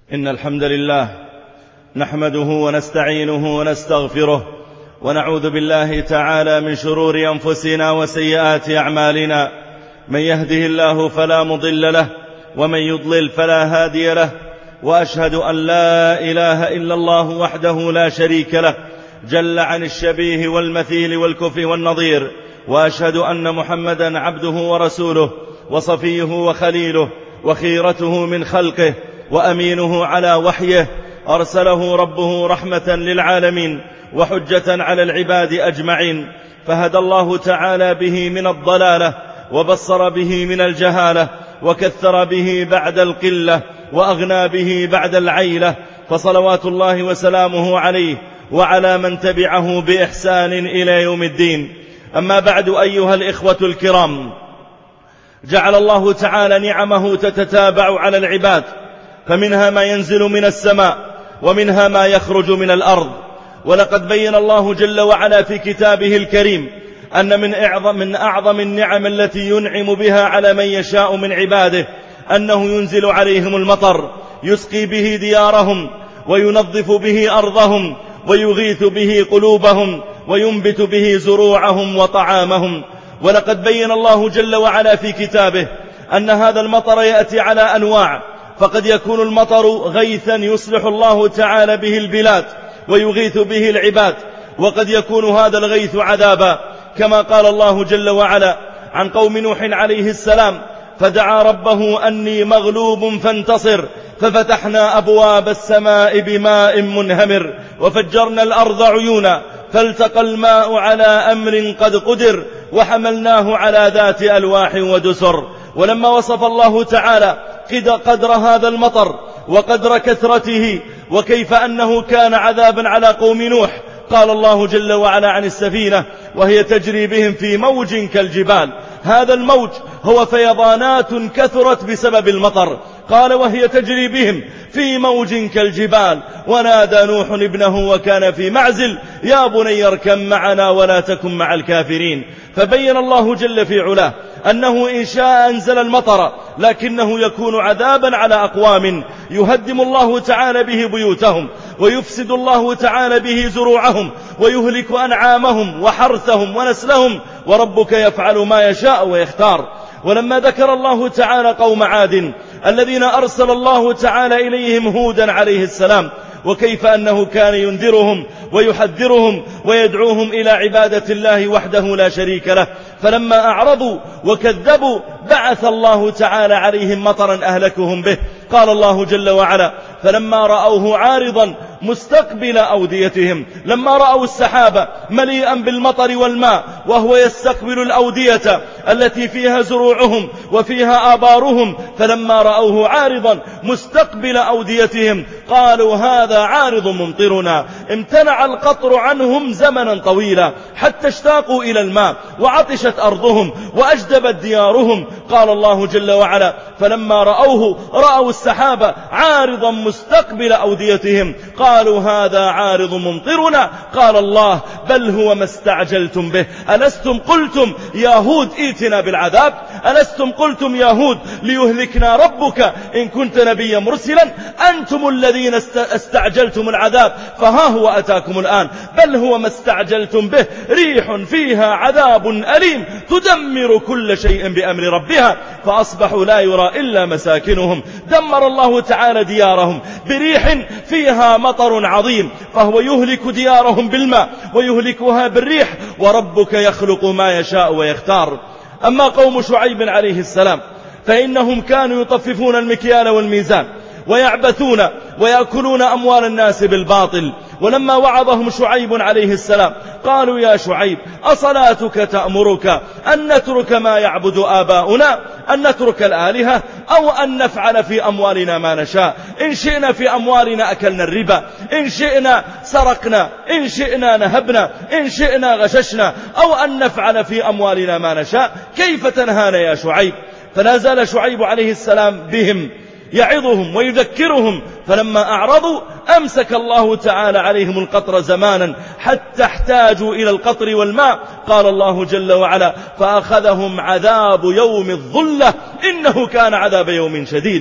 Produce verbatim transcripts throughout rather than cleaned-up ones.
إن الحمد لله نحمده ونستعينه ونستغفره ونعوذ بالله تعالى من شرور أنفسنا وسيئات أعمالنا. من يهده الله فلا مضل له ومن يضلل فلا هادي له، وأشهد أن لا إله إلا الله وحده لا شريك له جل عن الشبيه والمثيل والكفء والنظير، وأشهد أن محمدا عبده ورسوله وصفيه وخليله وخيرته من خلقه وأمينه على وحيه، أرسله ربه رحمة للعالمين وحجة على العباد أجمعين، فهدى الله تعالى به من الضلالة وبصر به من الجهالة وكثر به بعد القلة وأغنى به بعد العيلة، فصلوات الله وسلامه عليه وعلى من تبعه بإحسان إلى يوم الدين. أما بعد، أيها الإخوة الكرام، جعل الله تعالى نعمه تتتابع على العباد، فمنها ما ينزل من السماء ومنها ما يخرج من الأرض. ولقد بين الله جل وعلا في كتابه الكريم أن من أعظم, من أعظم النعم التي ينعم بها على من يشاء من عباده أنه ينزل عليهم المطر، يسقي به ديارهم وينظف به أرضهم ويغيث به قلوبهم وينبت به زروعهم وطعامهم. ولقد بين الله جل وعلا في كتابه أن هذا المطر يأتي على أنواع، فقد يكون المطر غيثا يصلح الله تعالى به البلاد ويغيث به العباد، وقد يكون هذا الغيث عذابا، كما قال الله جل وعلا عن قوم نوح عليه السلام: فدعا ربه أني مغلوب فانتصر ففتحنا أبواب السماء بماء منهمر وفجرنا الأرض عيونا فالتقى الماء على أمر قد قدر وحملناه على ذات ألواح ودسر. ولما وصف الله تعالى قدر هذا المطر وقدر كثرته وكيف أنه كان عذابا على قوم نوح، قال الله جل وعلا عن السفينة وهي تجري بهم في موج كالجبال. هذا الموج هو فيضانات كثرت بسبب المطر، قال وهي تجري بهم في موج كالجبال. ونادى نوح ابنه وكان في معزل: يا بني اركب معنا ولا تكن مع الكافرين. فبين الله جل في علاه أنه إن شاء أنزل المطر، لكنه يكون عذابا على أقوام يهدم الله تعالى به بيوتهم ويفسد الله تعالى به زروعهم ويهلك أنعامهم وحرثهم ونسلهم، وربك يفعل ما يشاء ويختار. ولما ذكر الله تعالى قوم عاد الذين أرسل الله تعالى إليهم هودا عليه السلام، وكيف أنه كان ينذرهم ويحذرهم ويدعوهم إلى عبادة الله وحده لا شريك له، فلما أعرضوا وكذبوا بعث الله تعالى عليهم مطرا أهلكهم به. قال الله جل وعلا: فلما رأوه عارضا مستقبل أوديتهم، لما رأوا السحاب مليئا بالمطر والماء وهو يستقبل الأودية التي فيها زروعهم وفيها آبارهم، فلما رأوه عارضا مستقبل أوديتهم قالوا هذا عارض ممطرنا. امتنع القطر عنهم زمنا طويلا حتى اشتاقوا إلى الماء وعطشت أرضهم وأجدبت ديارهم. قال الله جل وعلا: فلما رأوه رأوا السحاب عارضا مستقبل أوديتهم قالوا هذا عارض ممطرنا. قال الله: بل هو ما استعجلتم به. ألستم قلتم يا هود ائتنا بالعذاب؟ ألستم قلتم يا هود ليهلكنا ربك إن كنت نبيا مرسلا؟ أنتم الذين استعجلتم العذاب فها هو أتاكم الآن. بل هو ما استعجلتم به، ريح فيها عذاب أليم تدمر كل شيء بأمر ربها فأصبحوا لا يرى إلا مساكنهم. دمر الله تعالى ديارهم بريح فيها مطر عظيم، فهو يهلك ديارهم بالماء ويهلكها بالريح، وربك يخلق ما يشاء ويختار. أما قوم شعيب عليه السلام فإنهم كانوا يطففون المكيال والميزان ويعبثون ويأكلون أموال الناس بالباطل. ولما وعظهم شعيب عليه السلام قالوا: يا شعيب أصلاتك تأمرك أن نترك ما يعبد آباؤنا، أن نترك الآلهة، أو أن نفعل في أموالنا ما نشاء؟ إن شئنا في أموالنا أكلنا الربا، إن شئنا سرقنا، إن شئنا نهبنا، إن شئنا غششنا، أو أن نفعل في أموالنا ما نشاء. كيف تنهانا يا شعيب؟ فلا زال شعيب عليه السلام بهم يعظهم ويذكرهم، فلما أعرضوا أمسك الله تعالى عليهم القطر زمانا حتى احتاجوا إلى القطر والماء. قال الله جل وعلا: فأخذهم عذاب يوم الظلة إنه كان عذاب يوم شديد.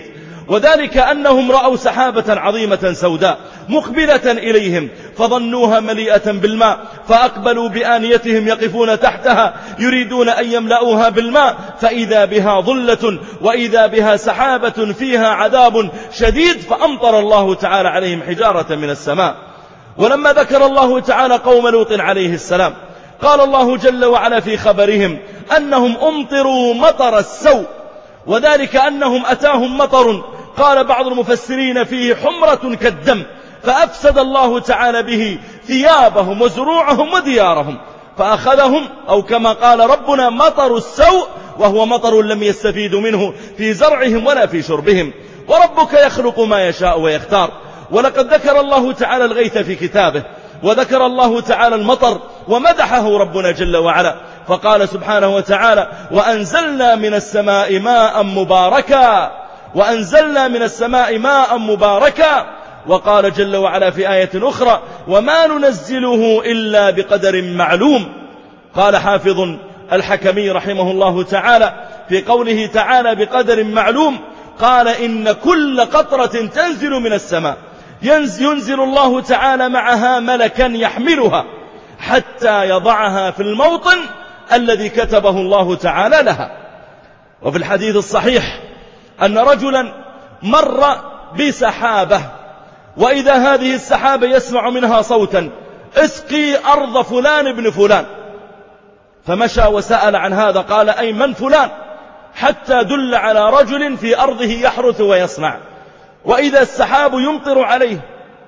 وذلك أنهم رأوا سحابة عظيمة سوداء مقبلة إليهم فظنوها مليئة بالماء، فأقبلوا بآنيتهم يقفون تحتها يريدون أن يملأوها بالماء، فإذا بها ظلة وإذا بها سحابة فيها عذاب شديد، فأمطر الله تعالى عليهم حجارة من السماء. ولما ذكر الله تعالى قوم لوط عليه السلام قال الله جل وعلا في خبرهم أنهم أمطروا مطر السوء، وذلك أنهم أتاهم مطر قال بعض المفسرين فيه حمرة كالدم، فأفسد الله تعالى به ثيابهم وزروعهم وديارهم، فأخذهم أو كما قال ربنا مطر السوء، وهو مطر لم يستفيدوا منه في زرعهم ولا في شربهم. وربك يخلق ما يشاء ويختار. ولقد ذكر الله تعالى الغيث في كتابه، وذكر الله تعالى المطر ومدحه ربنا جل وعلا، فقال سبحانه وتعالى وأنزلنا من السماء ماء مباركا وأنزلنا من السماء ماء مباركا وقال جل وعلا في آية أخرى وما ننزله إلا بقدر معلوم. قال حافظ الحكمي رحمه الله تعالى في قوله تعالى بقدر معلوم، قال إن كل قطرة تنزل من السماء ينزل الله تعالى معها ملكا يحملها حتى يضعها في الموطن الذي كتبه الله تعالى لها. وفي الحديث الصحيح أن رجلا مر بسحابة، وإذا هذه السحابة يسمع منها صوتا اسقي أرض فلان ابن فلان، فمشى وسأل عن هذا قال أي من فلان، حتى دل على رجل في أرضه يحرث ويصنع، وإذا السحاب يمطر عليه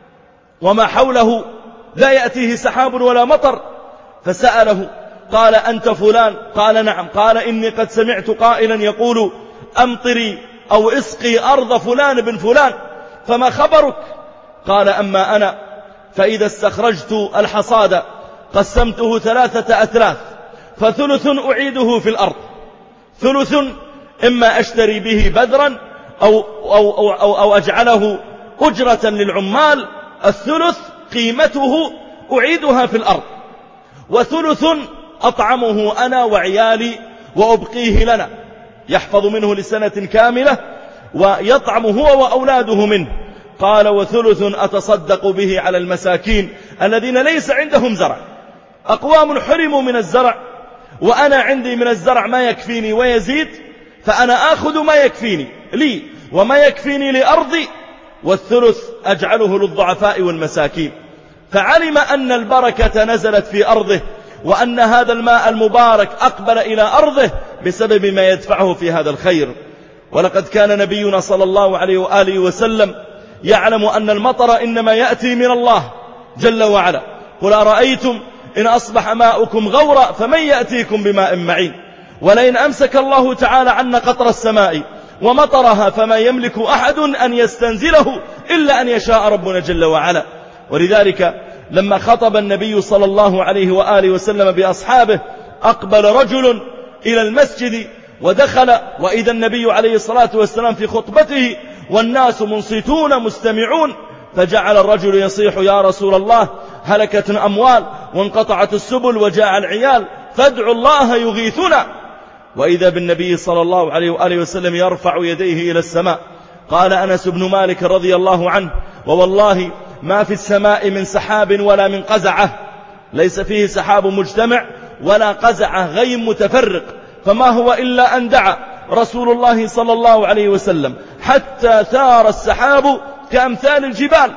وما حوله لا يأتيه سحاب ولا مطر، فسأله قال أنت فلان؟ قال نعم. قال إني قد سمعت قائلا يقول أمطري أو اسقي أرض فلان بن فلان، فما خبرك؟ قال أما أنا فإذا استخرجت الحصاد قسمته ثلاثة أثلاث، فثلث أعيده في الأرض، ثلث إما أشتري به بذرا أو, أو, أو, أو, أو أجعله أجرة للعمال، الثلث قيمته أعيدها في الأرض، وثلث أطعمه أنا وعيالي وأبقيه لنا، يحفظ منه لسنة كاملة ويطعم هو وأولاده منه. قال وثلث أتصدق به على المساكين الذين ليس عندهم زرع، أقوام حرموا من الزرع وأنا عندي من الزرع ما يكفيني ويزيد، فأنا آخذ ما يكفيني لي وما يكفيني لأرضي، والثلث أجعله للضعفاء والمساكين. فعلم أن البركة نزلت في أرضه، وأن هذا الماء المبارك أقبل إلى أرضه بسبب ما يدفعه في هذا الخير. ولقد كان نبينا صلى الله عليه وآله وسلم يعلم أن المطر إنما يأتي من الله جل وعلا. قل أرأيتم إن أصبح ماؤكم غورا فمن يأتيكم بماء معين، ولئن أمسك الله تعالى عنا قطر السماء ومطرها فما يملك أحد أن يستنزله إلا أن يشاء ربنا جل وعلا. ولذلك لما خطب النبي صلى الله عليه وآله وسلم بأصحابه أقبل رجل إلى المسجد ودخل، وإذا النبي عليه الصلاة والسلام في خطبته والناس منصتون مستمعون، فجعل الرجل يصيح يا رسول الله هلكت الأموال وانقطعت السبل وجاء العيال فادعوا الله يغيثنا. وإذا بالنبي صلى الله عليه وآله وسلم يرفع يديه إلى السماء. قال أنس بن مالك رضي الله عنه ووالله ما في السماء من سحاب ولا من قزعة، ليس فيه سحاب مجتمع ولا قزعة غيم متفرق، فما هو إلا أن دعا رسول الله صلى الله عليه وسلم حتى ثار السحاب كأمثال الجبال.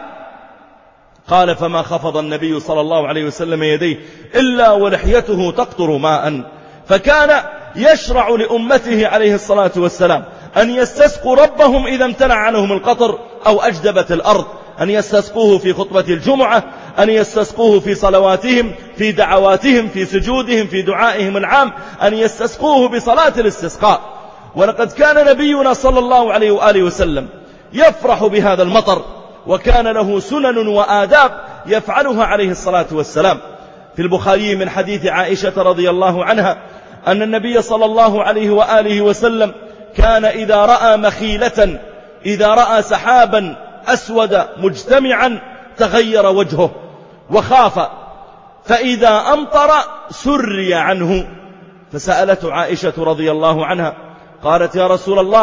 قال فما خفض النبي صلى الله عليه وسلم يديه إلا ولحيته تقطر ماء، فكان يشرع لأمته عليه الصلاة والسلام أن يستسقوا ربهم إذا امتنع عنهم القطر أو أجدبت الأرض، أن يستسقوه في خطبة الجمعة، أن يستسقوه في صلواتهم، في دعواتهم، في سجودهم، في دعائهم العام، أن يستسقوه بصلاة الاستسقاء. ولقد كان نبينا صلى الله عليه وآله وسلم يفرح بهذا المطر، وكان له سنن وآداب يفعلها عليه الصلاة والسلام. في البخاري من حديث عائشة رضي الله عنها أن النبي صلى الله عليه وآله وسلم كان إذا رأى مخيلة، إذا رأى سحابا أسود مجتمعا تغير وجهه وخاف، فإذا أمطر سري عنه. فسألته عائشة رضي الله عنها قالت يا رسول الله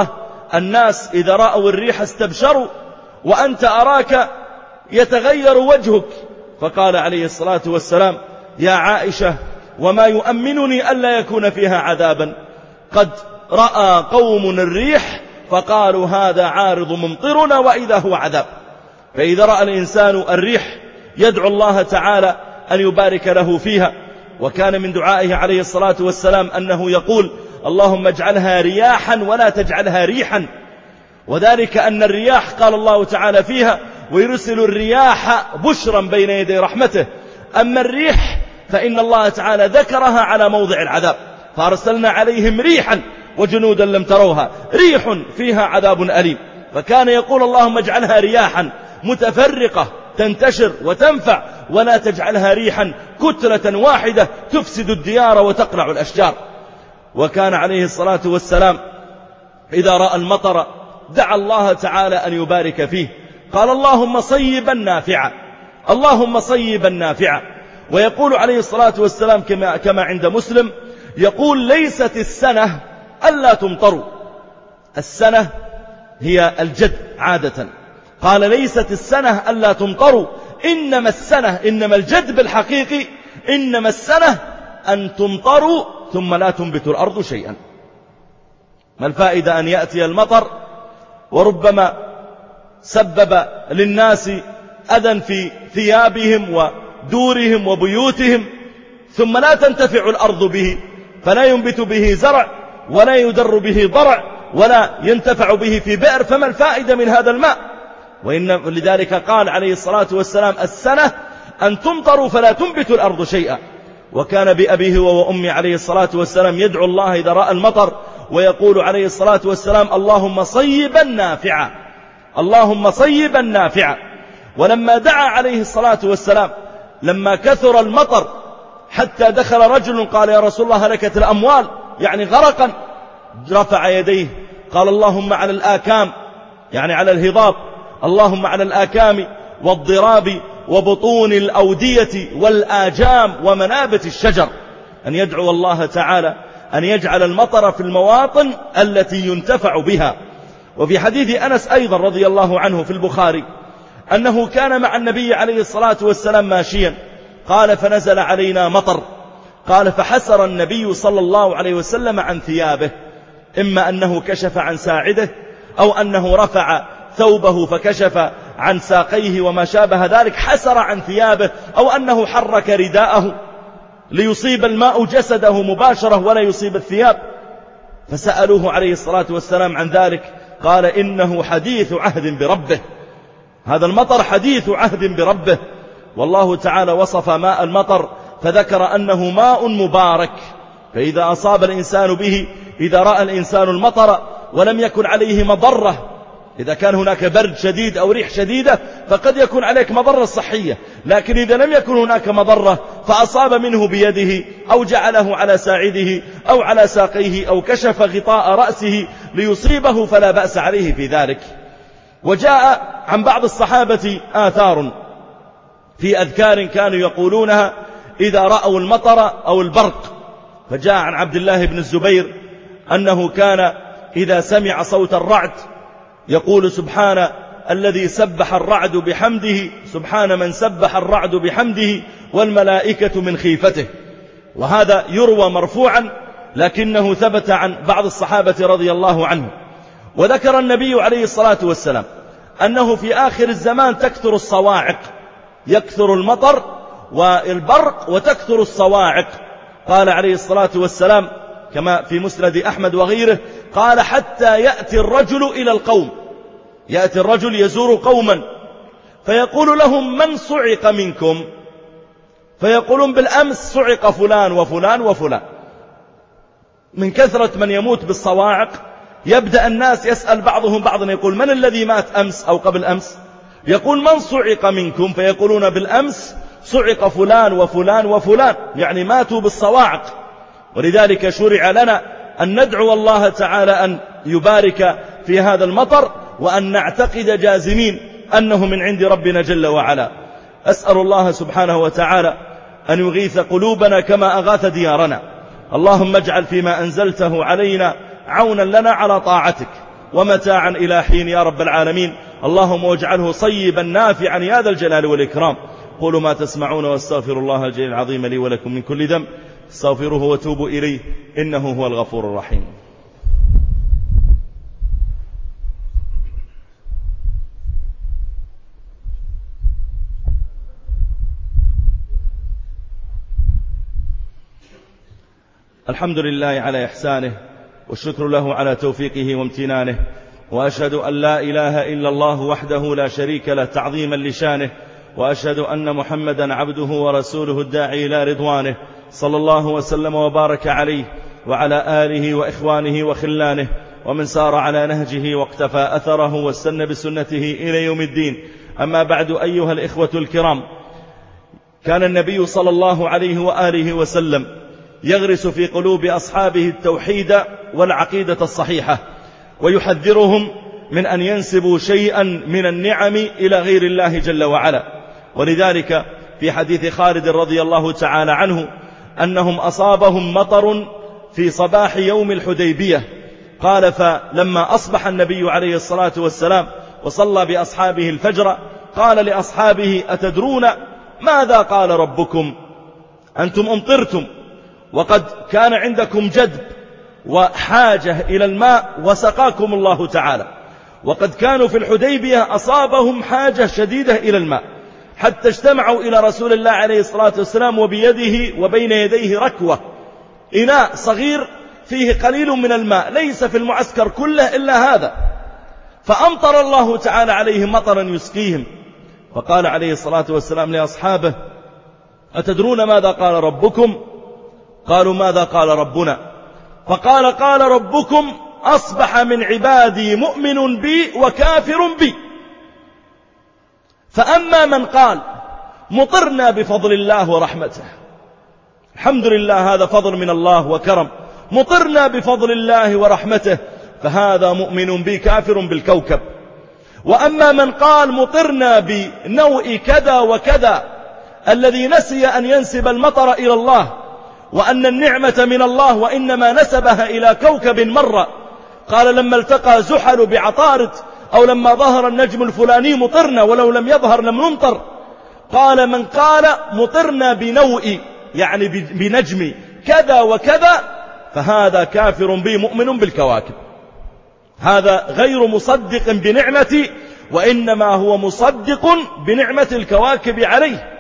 الناس إذا رأوا الريح استبشروا، وأنت أراك يتغير وجهك. فقال عليه الصلاة والسلام: يا عائشة، وما يؤمنني ألا يكون فيها عذابا؟ قد رأى قوم الريح فقالوا هذا عارض ممطرنا، وإذا هو عذاب. فإذا رأى الإنسان الريح يدعو الله تعالى أن يبارك له فيها. وكان من دعائه عليه الصلاة والسلام أنه يقول: اللهم اجعلها رياحا ولا تجعلها ريحا. وذلك أن الرياح قال الله تعالى فيها: ويرسل الرياح بشرا بين يدي رحمته. أما الريح فإن الله تعالى ذكرها على موضع العذاب: فأرسلنا عليهم ريحا وجنودا لم تروها، ريح فيها عذاب أليم. فكان يقول: اللهم اجعلها رياحا متفرقة تنتشر وتنفع، ولا تجعلها ريحا كتلة واحدة تفسد الديار وتقلع الأشجار. وكان عليه الصلاة والسلام إذا رأى المطر دعا الله تعالى أن يبارك فيه، قال: اللهم صيبا نافعا، اللهم صيبا نافعا. ويقول عليه الصلاة والسلام كما, كما عند مسلم، يقول: ليست السنة ألا تمطروا. السنة هي الجد عادة. قال: ليست السنة ألا تمطروا، إنما السنة، إنما الجد بالحقيقي، إنما السنة أن تمطروا ثم لا تنبت الأرض شيئا. ما الفائدة أن يأتي المطر وربما سبب للناس أذى في ثيابهم ودورهم وبيوتهم، ثم لا تنتفع الأرض به، فلا ينبت به زرع ولا يدر به ضرع ولا ينتفع به في بئر، فما الفائدة من هذا الماء؟ وإن لذلك قال عليه الصلاة والسلام: السنة أن تمطروا فلا تنبت الأرض شيئا. وكان بأبيه وأمي عليه الصلاة والسلام يدعو الله إذا رأى المطر ويقول عليه الصلاة والسلام: اللهم صيبا نافعا، اللهم صيبا نافعا. ولما دعا عليه الصلاة والسلام لما كثر المطر حتى دخل رجل قال: يا رسول الله هلكت الأموال، يعني غرقا، رفع يديه قال: اللهم على الآكام، يعني على الهضاب، اللهم على الآكام والضراب وبطون الأودية والآجام ومنابت الشجر. أن يدعو الله تعالى أن يجعل المطر في المواطن التي ينتفع بها. وفي حديث أنس أيضا رضي الله عنه في البخاري أنه كان مع النبي عليه الصلاة والسلام ماشيا، قال: فنزل علينا مطر، قال: فحسر النبي صلى الله عليه وسلم عن ثيابه، إما أنه كشف عن ساعده، أو أنه رفع ثوبه فكشف عن ساقيه وما شابه ذلك، حسر عن ثيابه، أو أنه حرك رداءه ليصيب الماء جسده مباشرة ولا يصيب الثياب. فسألوه عليه الصلاة والسلام عن ذلك، قال: إنه حديث عهد بربه، هذا المطر حديث عهد بربه. والله تعالى وصف ماء المطر فذكر أنه ماء مبارك، فإذا أصاب الإنسان به، إذا رأى الإنسان المطر ولم يكن عليه مضرة، إذا كان هناك برد شديد أو ريح شديدة فقد يكون عليك مضرة صحية، لكن إذا لم يكن هناك مضرة فأصاب منه بيده أو جعله على ساعده أو على ساقيه أو كشف غطاء رأسه ليصيبه فلا بأس عليه في ذلك. وجاء عن بعض الصحابة آثار في أذكار كانوا يقولونها إذا رأوا المطر أو البرق. فجاء عن عبد الله بن الزبير أنه كان إذا سمع صوت الرعد يقول: سبحان الذي سبح الرعد بحمده، سبحان من سبح الرعد بحمده والملائكة من خيفته. وهذا يروى مرفوعا، لكنه ثبت عن بعض الصحابة رضي الله عنه. وذكر النبي عليه الصلاة والسلام أنه في آخر الزمان تكثر الصواعق، يكثر المطر والبرق وتكثر الصواعق. قال عليه الصلاة والسلام كما في مسند أحمد وغيره، قال: حتى يأتي الرجل إلى القوم، يأتي الرجل يزور قوما فيقول لهم: من صعق منكم؟ فيقولون: بالأمس صعق فلان وفلان وفلان. من كثرة من يموت بالصواعق يبدأ الناس يسأل بعضهم بعضا، يقول: من الذي مات أمس أو قبل أمس؟ يقول: من صعق منكم؟ فيقولون: بالأمس صعق فلان وفلان وفلان، يعني ماتوا بالصواعق. ولذلك شرع لنا أن ندعو الله تعالى أن يبارك في هذا المطر، وأن نعتقد جازمين أنه من عند ربنا جل وعلا. أسأل الله سبحانه وتعالى أن يغيث قلوبنا كما أغاث ديارنا. اللهم اجعل فيما أنزلته علينا عونا لنا على طاعتك، ومتاعا إلى حين يا رب العالمين. اللهم واجعله صيبا نافعا يا ذا الجلال والإكرام. قولوا ما تسمعون واستغفر الله الجليل العظيم لي ولكم من كل ذنب، استغفروه وتوبوا إليه إنه هو الغفور الرحيم. الحمد لله على إحسانه، والشكر له على توفيقه وامتنانه، وأشهد أن لا إله إلا الله وحده لا شريك له تعظيما لشانه، وأشهد أن محمدا عبده ورسوله الداعي إلى رضوانه، صلى الله وسلم وبارك عليه وعلى آله وإخوانه وخلانه ومن سار على نهجه واقتفى أثره واستنى بسنته إلى يوم الدين. أما بعد، أيها الإخوة الكرام، كان النبي صلى الله عليه وآله وسلم يغرس في قلوب أصحابه التوحيد والعقيدة الصحيحة، ويحذرهم من أن ينسبوا شيئا من النعم إلى غير الله جل وعلا. ولذلك في حديث خالد رضي الله تعالى عنه أنهم أصابهم مطر في صباح يوم الحديبية، قال: فلما أصبح النبي عليه الصلاة والسلام وصلى بأصحابه الفجر قال لأصحابه: أتدرون ماذا قال ربكم؟ أنتم أمطرتم وقد كان عندكم جدب وحاجة إلى الماء وسقاكم الله تعالى، وقد كانوا في الحديبية أصابهم حاجة شديدة إلى الماء، حتى اجتمعوا إلى رسول الله عليه الصلاة والسلام وبيده وبين يديه ركوة، إناء صغير فيه قليل من الماء، ليس في المعسكر كله إلا هذا، فأمطر الله تعالى عليهم مطرا يسقيهم. فقال عليه الصلاة والسلام لأصحابه: أتدرون ماذا قال ربكم؟ قالوا: ماذا قال ربنا؟ فقال: قال ربكم: أصبح من عبادي مؤمن بي وكافر بي، فأما من قال مطرنا بفضل الله ورحمته، الحمد لله هذا فضل من الله وكرم، مطرنا بفضل الله ورحمته، فهذا مؤمن بي كافر بالكوكب. وأما من قال مطرنا بنوء كذا وكذا، الذي نسي أن ينسب المطر إلى الله، وأن النعمة من الله، وإنما نسبها إلى كوكب مرة، قال: لما التقى زحل بعطارد، أو لما ظهر النجم الفلاني مطرنا، ولو لم يظهر لم نمطر. قال: من قال مطرنا بنوء، يعني بنجم كذا وكذا، فهذا كافر بي مؤمن بالكواكب. هذا غير مصدق بنعمتي، وإنما هو مصدق بنعمة الكواكب عليه.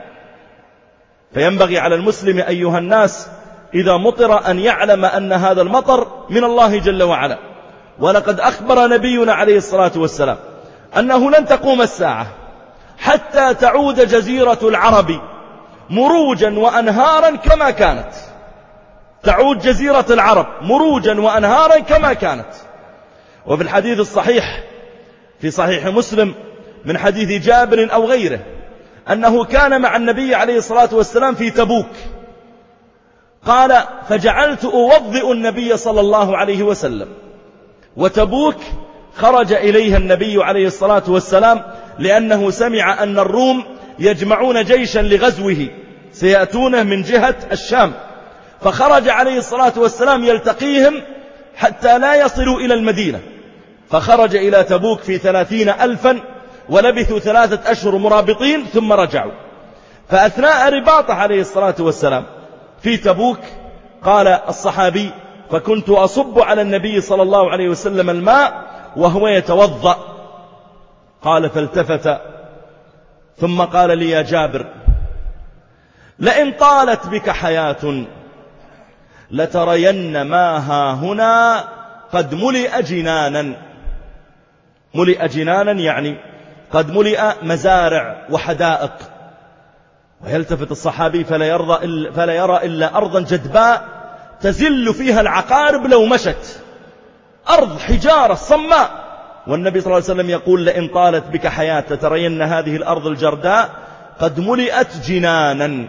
فينبغي على المسلم أيها الناس إذا مطر أن يعلم أن هذا المطر من الله جل وعلا. ولقد أخبر نبينا عليه الصلاة والسلام أنه لن تقوم الساعة حتى تعود جزيرة العرب مروجا وأنهارا كما كانت، تعود جزيرة العرب مروجا وأنهارا كما كانت. وفي الحديث الصحيح في صحيح مسلم من حديث جابر أو غيره أنه كان مع النبي عليه الصلاة والسلام في تبوك، قال: فجعلت أوضئ النبي صلى الله عليه وسلم، وتبوك خرج إليها النبي عليه الصلاة والسلام لأنه سمع أن الروم يجمعون جيشا لغزوه سيأتونه من جهة الشام، فخرج عليه الصلاة والسلام يلتقيهم حتى لا يصلوا إلى المدينة، فخرج إلى تبوك في ثلاثين ألفا، ولبثوا ثلاثة أشهر مرابطين ثم رجعوا. فأثناء رباطه عليه الصلاة والسلام في تبوك قال الصحابي: فكنت أصب على النبي صلى الله عليه وسلم الماء وهو يتوضأ. قال: فالتفت ثم قال لي: يا جابر، لئن طالت بك حياة لترين ما ها هنا قد ملئ جنانا. ملئ جنانا يعني قد ملئ مزارع وحدائق. ويلتفت الصحابي فلا, يرضى إلا فلا يرى إلا أرضا جدباء تزل فيها العقارب لو مشت، أرض حجارة صماء. والنبي صلى الله عليه وسلم يقول: لئن طالت بك حياة لترين هذه الأرض الجرداء قد ملئت جنانا.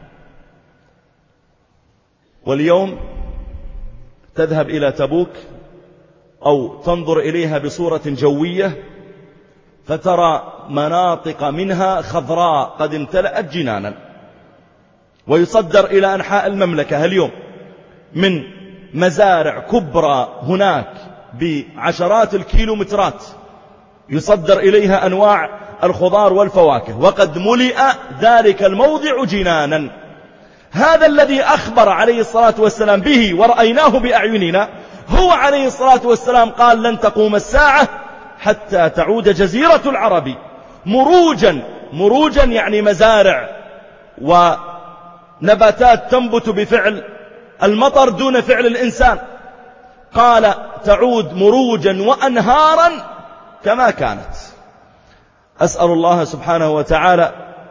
واليوم تذهب إلى تبوك أو تنظر إليها بصورة جوية فترى مناطق منها خضراء قد امتلأت جنانا، ويصدر إلى أنحاء المملكة اليوم من مزارع كبرى هناك بعشرات الكيلومترات يصدر إليها أنواع الخضار والفواكه، وقد ملئ ذلك الموضع جنانا. هذا الذي أخبر عليه الصلاة والسلام به ورأيناه بأعيننا هو عليه الصلاة والسلام قال لن تقوم الساعة حتى تعود جزيرة العرب مروجا. مروجا يعني مزارع ونباتات تنبت بفعل المطر دون فعل الإنسان. قال تعود مروجا وأنهارا كما كانت. أسأل الله سبحانه وتعالى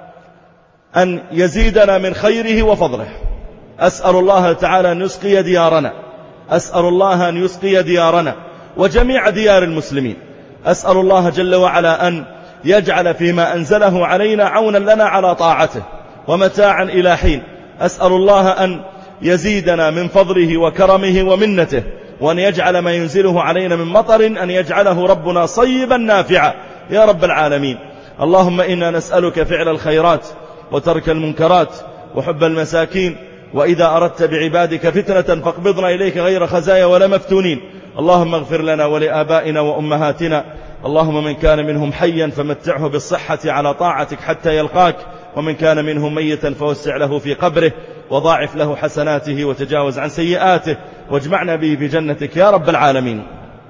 أن يزيدنا من خيره وفضله. أسأل الله تعالى أن يسقي ديارنا، أسأل الله أن يسقي ديارنا وجميع ديار المسلمين. أسأل الله جل وعلا أن يجعل فيما أنزله علينا عونا لنا على طاعته ومتاعا إلى حين. أسأل الله أن يزيدنا من فضله وكرمه ومنته، وأن يجعل ما ينزله علينا من مطر أن يجعله ربنا صيبا نافعا يا رب العالمين. اللهم إنا نسألك فعل الخيرات وترك المنكرات وحب المساكين، وإذا أردت بعبادك فتنة فاقبضنا إليك غير خزايا ولا مفتونين. اللهم اغفر لنا ولآبائنا وأمهاتنا. اللهم من كان منهم حيا فمتعه بالصحة على طاعتك حتى يلقاك، ومن كان منهم ميتا فوسع له في قبره وضاعف له حسناته وتجاوز عن سيئاته، واجمعنا به في جنتك يا رب العالمين.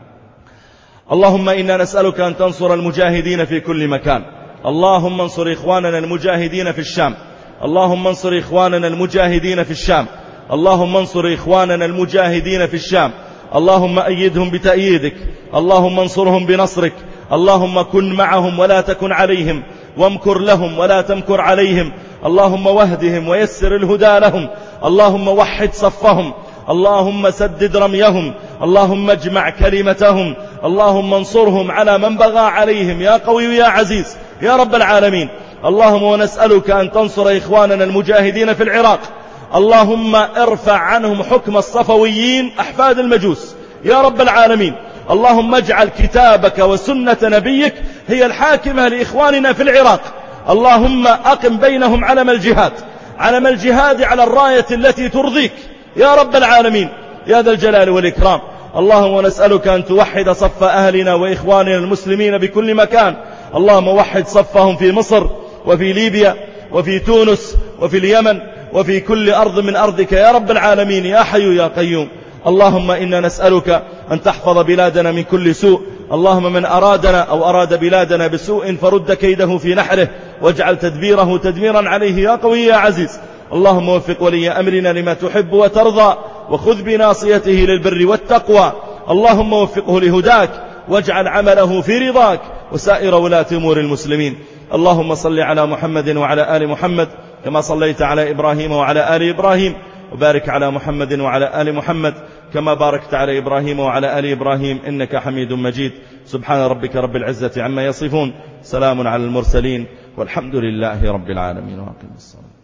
اللهم إنا نسألك أن تنصر المجاهدين في كل مكان. اللهم انصر إخواننا المجاهدين في الشام. اللهم انصر إخواننا المجاهدين في الشام. اللهم انصر إخواننا المجاهدين في الشام. اللهم أيدهم بتأييدك. اللهم انصرهم بنصرك. اللهم كن معهم ولا تكن عليهم، وامكر لهم ولا تمكر عليهم. اللهم واهدهم ويسر الهدى لهم. اللهم وحد صفهم. اللهم سدد رميهم. اللهم اجمع كلمتهم. اللهم انصرهم على من بغى عليهم يا قوي يا عزيز يا رب العالمين. اللهم ونسألك أن تنصر إخواننا المجاهدين في العراق. اللهم ارفع عنهم حكم الصفويين أحفاد المجوس يا رب العالمين. اللهم اجعل كتابك وسنة نبيك هي الحاكمة لإخواننا في العراق. اللهم أقم بينهم علم الجهاد، علم الجهاد على الراية التي ترضيك يا رب العالمين يا ذا الجلال والإكرام. اللهم ونسألك أن توحد صف أهلنا وإخواننا المسلمين بكل مكان. اللهم وحد صفهم في مصر وفي ليبيا وفي تونس وفي اليمن وفي كل أرض من أرضك يا رب العالمين يا حي يا قيوم. اللهم إنا نسألك أن تحفظ بلادنا من كل سوء. اللهم من أرادنا أو أراد بلادنا بسوء فرد كيده في نحره، واجعل تدبيره تدميرا عليه يا قوي يا عزيز. اللهم وفق ولي أمرنا لما تحب وترضى، وخذ بناصيته للبر والتقوى. اللهم وفقه لهداك، واجعل عمله في رضاك، وسائر ولاة أمور المسلمين. اللهم صل على محمد وعلى آل محمد كما صليت على إبراهيم وعلى آل إبراهيم، وبارك على محمد وعلى آل محمد كما باركت على إبراهيم وعلى آل إبراهيم إنك حميد مجيد. سبحان ربك رب العزة عما يصفون، سلام على المرسلين، والحمد لله رب العالمين. وأقم الصلاة.